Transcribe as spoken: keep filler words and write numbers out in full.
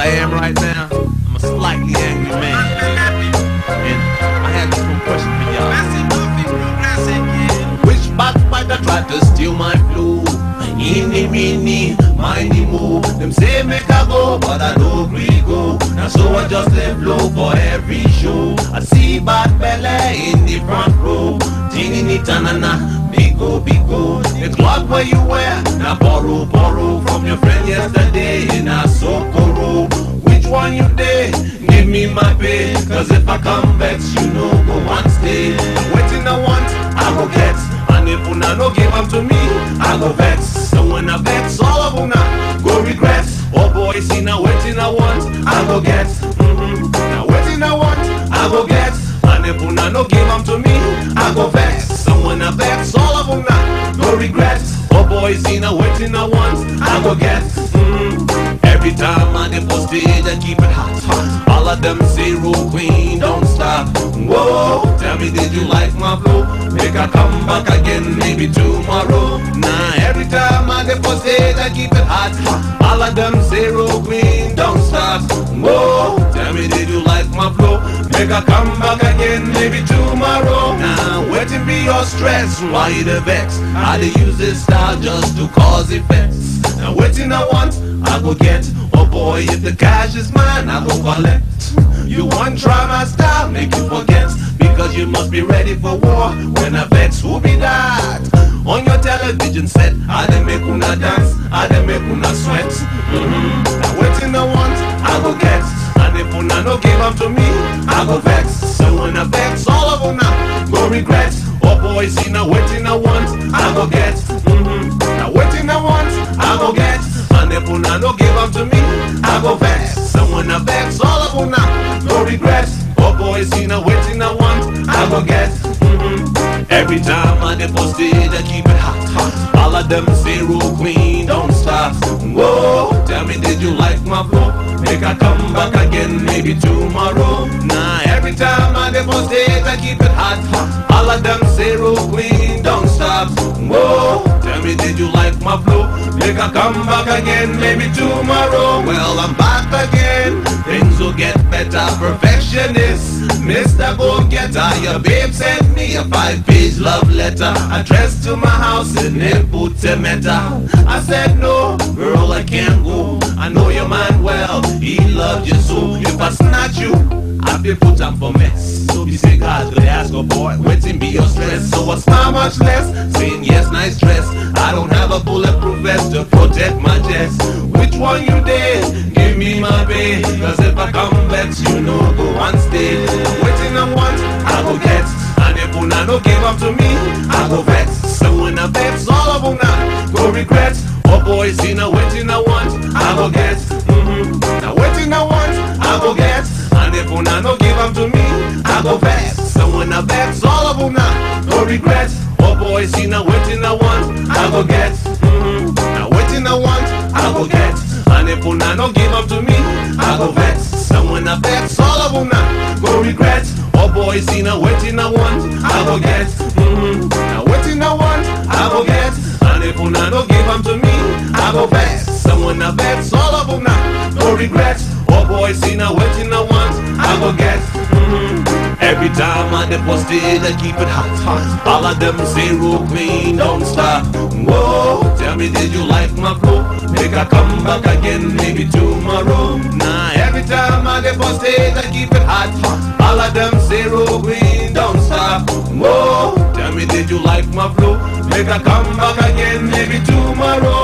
I am right now, I'm a slightly angry man. And I have this one question for y'all. Which backbiter tried to steal my flow? Eeny, meeny, miny, mo. Them say make I go, but I don't agree go. Now so I just let flow for every show. I see bad belly in the front row. Teeny, ni, tanana, big go, big go. The clock where you wear, now borrow, borrow from your friend yesterday in a Sokoro. Which one you day? Give me my pay. Cause if I come back, you know go one stay. Waiting I want, I go get. And if una no give them to me, I go vex. So when I vex, all of una go regret. Oh boy, see now waiting I want, I go get. Mm-hmm. Now waiting I want, I go get. And if una no give them to me, I go vex. So when I vex, all of una go regret. Oh boy, see now waiting I want, I go get. Mm-hmm. Every time I get for stage, I keep it hot, hot. All of them say, "Roll queen, don't stop." Whoa, tell me, did you like my flow? Make I come back again, maybe tomorrow. Nah, every time I get for stage, I keep it hot, hot. All of them say, "Roll queen, don't stop." Whoa, tell me, did you like my flow? Make I come back again, maybe tomorrow. Nah, waiting be your stress, why you the vex? I dey use this style just to cause effects. Now waiting I want, I go get. Oh boy, if the cash is mine, I go collect. You want try my style, make you forget. Because you must be ready for war. When I vex, who be that? On your television set, I dey make una dance, I dey make una sweat. Mm-hmm. Now waiting I want, I go get. And if una no give up to me, I go vex. So when I vex, all of una go regret. Oh boy, see now waiting I want, I go get. Mm-hmm. Now waiting I want, I go get. And if una no give up to me, I go vex. So when I vex, all of una go regret. Oh boy, see now waiting I want, I go get. Mm-hmm. Every time I get for stage, I keep it hot, hot. All of them say, "Roll queen, don't stop." Whoa, tell me, did you like my flow? Make I come back again, maybe tomorrow. Nah, every time I get for stage, I keep it hot, hot. All of them say, "Roll queen, don't stop." Whoa, tell me, did you like my flow? Make I come back again, maybe tomorrow. Well, I'm back again. Things will get better. Perfectionist, Mister Go-Getter. Your babe sent me a five-page love letter addressed to my house in Iputemeta. I said, no, girl, I can't go. I know your man well, he loved you so. If I snatch you, I be put up for mess. So you say, God, could ask a boy, waiting be your stress. So I smile much less, saying yes, nice dress. I don't have a bulletproof vest to protect my chest. Which one you did? Give me my babe. Cause if I come back, you know, go one stage. Waiting I want, I go get. And if una no give up to me, I go vex. So when I vex, all of una go regret. Oh boy, see now waiting I want, I go get. Mm-hmm. Now waiting I want, I go get. And if una no give up to me, I go vex. So when I vex, all of una go regret. Oh boy, see now waiting I want, I go get. Mm-hmm. Now waiting I want, I go get. And if una no give up to me, I go vex. So when I vex, all of una go regret. Oh boy, see now waiting I want, I go get. Mm-hmm. Now waiting I want, I go get. And if una no give up to me, I go vex. So when I vex, all of una go regret. Oh boy, see now waiting I want, I go get. Mm-hmm. Every time I dip on stage, I keep it hot, hot. All of them say, "Roll queen, don't stop." Whoa, tell me, did you like my flow? Make I come back again, maybe tomorrow. Nah, every time I dip on stage, I keep it hot, hot. All of them say, "Roll queen, don't stop." Whoa, tell me, did you like my flow? Make I come back again, maybe tomorrow.